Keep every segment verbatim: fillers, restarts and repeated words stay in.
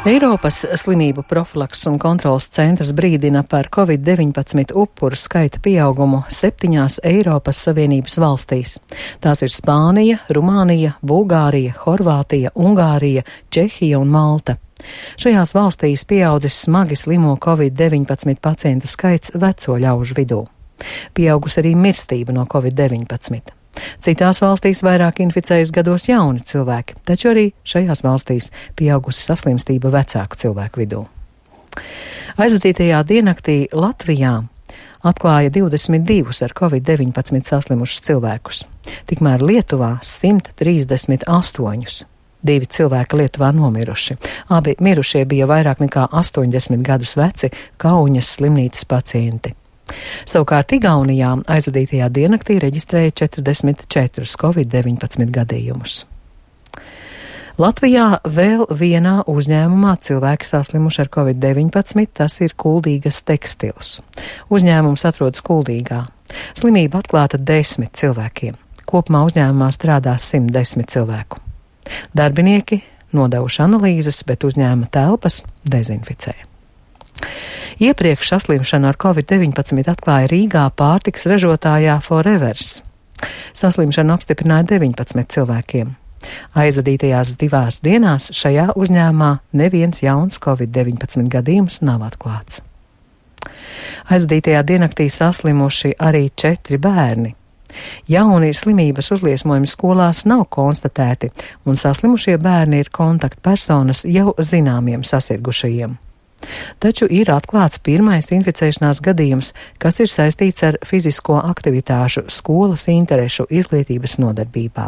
Eiropas slimību profilakses un kontrolas centrs brīdina par covid deviņpadsmit upuru skaita pieaugumu septiņās Eiropas Savienības valstīs. Tās ir Spānija, Rumānija, Bulgārija, Horvātija, Ungārija, Čehija un Malta. Šajās valstīs pieaudzis smagi slimo covid deviņpadsmit pacientu skaits veco ļaužu vidū. Pieaugus arī mirstība no covid deviņpadsmit. Citās valstīs vairāk inficējas gados jauni cilvēki, taču arī šajās valstīs pieaugusi saslimstība vecāku cilvēku vidū. Aizvadītajā diennaktī Latvijā atklāja divdesmit divus ar covid deviņpadsmit saslimušus cilvēkus, tikmēr Lietuvā simt trīsdesmit astoņus. Divi cilvēki Lietuvā nomiruši. Abi mirušie bija vairāk nekā astoņdesmit gadus veci Kauņas slimnīcas pacienti. Savukārt Igaunijā aizvadītajā diennaktī reģistrēja četrdesmit četrus covid deviņpadsmit gadījumus. Latvijā vēl vienā uzņēmumā cilvēki saslimuši ar covid deviņpadsmit, tas ir Kuldīgas tekstils. Uzņēmums atrodas Kuldīgā. Slimība atklāta desmit cilvēkiem. Kopumā uzņēmumā strādā simt desmit cilvēku. Darbinieki nodevuši analīzes, bet uzņēmuma telpas dezinficē. Iepriekš saslimšanu ar covid deviņpadsmit atklāja Rīgā pārtikas ražotājā Forevers. Saslimšanu apstiprināja deviņpadsmit cilvēkiem. Aizvadītajās divās dienās šajā uzņēmumā neviens jauns covid deviņpadsmit gadījums nav atklāts. Aizvadītajā diennaktī saslimuši arī četri bērni. Jauni slimības uzliesmojumi skolās nav konstatēti, un saslimušie bērni ir kontaktpersonas jau zināmiem sasirgušajiem. Taču ir atklāts pirmais inficēšanās gadījums, kas ir saistīts ar fizisko aktivitāšu skolas interešu izglītības nodarbībā.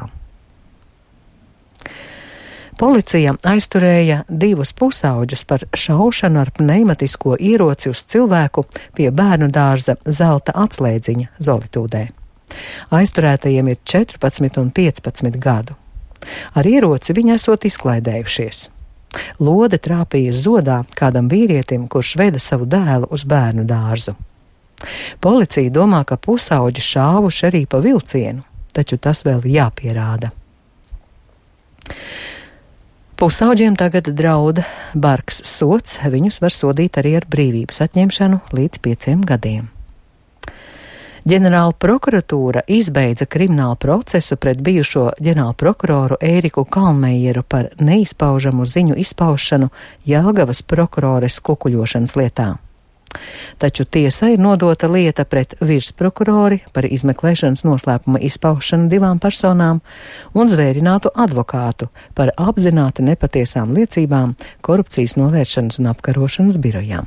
Policija aizturēja divus pusauģus par šaušanu ar pneimatisko ieroci uz cilvēku pie bērnu dārza Zelta atslēdziņa Zolitūdē. Aizturētajiem ir četrpadsmit un piecpadsmit gadu. Ar ieroci viņi esot izklaidējušies. Lode trāpīja zodā kādam vīrietim, kurš veda savu dēlu uz bērnu dārzu. Policija domā, ka pusauģi šāvuši arī pa vilcienu, taču tas vēl jāpierāda. Pusauģiem tagad drauda bargs sods, viņus var sodīt arī ar brīvības atņemšanu līdz pieciem gadiem. Ģenerāla prokuratūra izbeidza kriminālu procesu pret bijušo ģenerāla prokuroru Ēriku Kalmejeru par neizpaužamu ziņu izpaušanu Jelgavas prokurores kukuļošanas lietā. Taču tiesai ir nodota lieta pret virsprokurori par izmeklēšanas noslēpuma izpaušanu divām personām un zvērinātu advokātu par apzināti nepatiesām liecībām korupcijas novēršanas un apkarošanas birojām.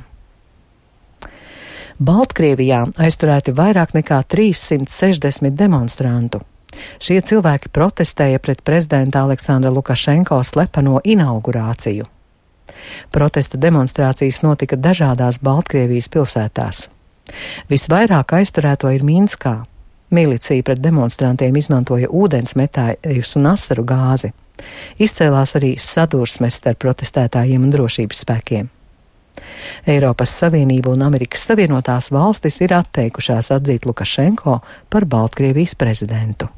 Baltkrievijā aizturēti vairāk nekā trīssimt sešdesmit demonstrantu. Šie cilvēki protestēja pret prezidenta Aleksandra Lukašenko slepeno inaugurāciju. Protesta demonstrācijas notika dažādās Baltkrievijas pilsētās. Visvairāk aizturēto ir Minskā. Milicija pret demonstrantiem izmantoja ūdensmetējus un asaru gāzi. Izcēlās arī sadursmes starp protestētājiem un drošības spēkiem. Eiropas Savienība un Amerikas Savienotās valstis ir atteikušās atzīt Lukašenko par Baltkrievijas prezidentu.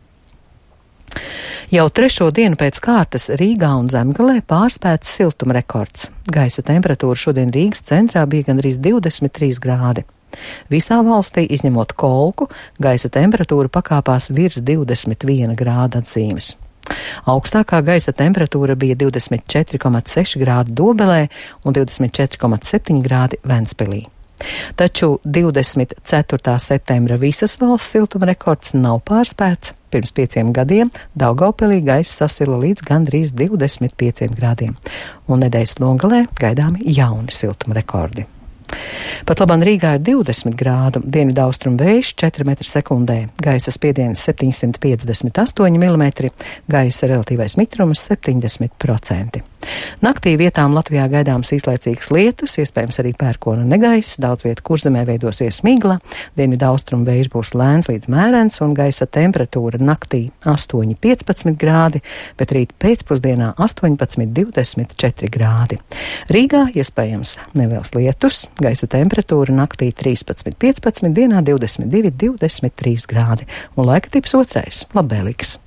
Jau trešo dienu pēc kārtas Rīgā un Zemgalē pārspēts siltuma rekords. Gaisa temperatūra šodien Rīgas centrā bija gandrīz divdesmit trīs grādi. Visā valstī, izņemot Kolku, gaisa temperatūra pakāpās virs divdesmit viena grāda atzīmes. Augstākā gaisa temperatūra bija divdesmit četri komats seši grādi Dobelē un divdesmit četri komats septiņi grādi Ventspilī. Taču divdesmit ceturtā septembra visas valsts siltuma rekords nav pārspēts. Pirms pieciem gadiem Daugavpilī gaisa sasila līdz gandrīz divdesmit pieciem grādiem, un nedēļas nogalē gaidāmi jauni siltuma rekordi. Pat labāk Rīgā ir divdesmit grādu, dienvidaustrumu vējš četri metri sekundē, gaisa spiediens septiņsimt piecdesmit astoņi milimetri, gaisa relatīvais mitrums septiņdesmit procenti. Naktī vietām Latvijā gaidāms īslaicīgs lietus, iespējams arī pērkona negaiss, daudz vietu Kurzemē veidosies migla, dienvidaustrumu vējš būs lēns līdz mērens un gaisa temperatūra naktī astoņi piecpadsmit grādi, bet rīt pēcpusdienā astoņpadsmit divdesmit četri grādi. Rīgā iespējams neliels lietus, gaisa temperatūra naktī trīspadsmit piecpadsmit, dienā divdesmit divi divdesmit trīs grādi un laika tips otrais - labvēlīgs.